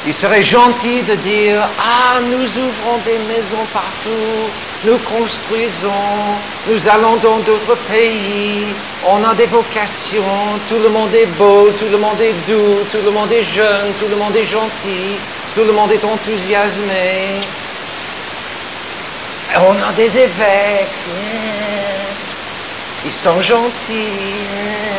Il serait gentil de dire, ah, nous ouvrons des maisons partout, nous construisons, nous allons dans d'autres pays, on a des vocations, tout le monde est beau, tout le monde est doux, tout le monde est jeune, tout le monde est gentil, tout le monde est enthousiasmé. On a des évêques, ils sont gentils.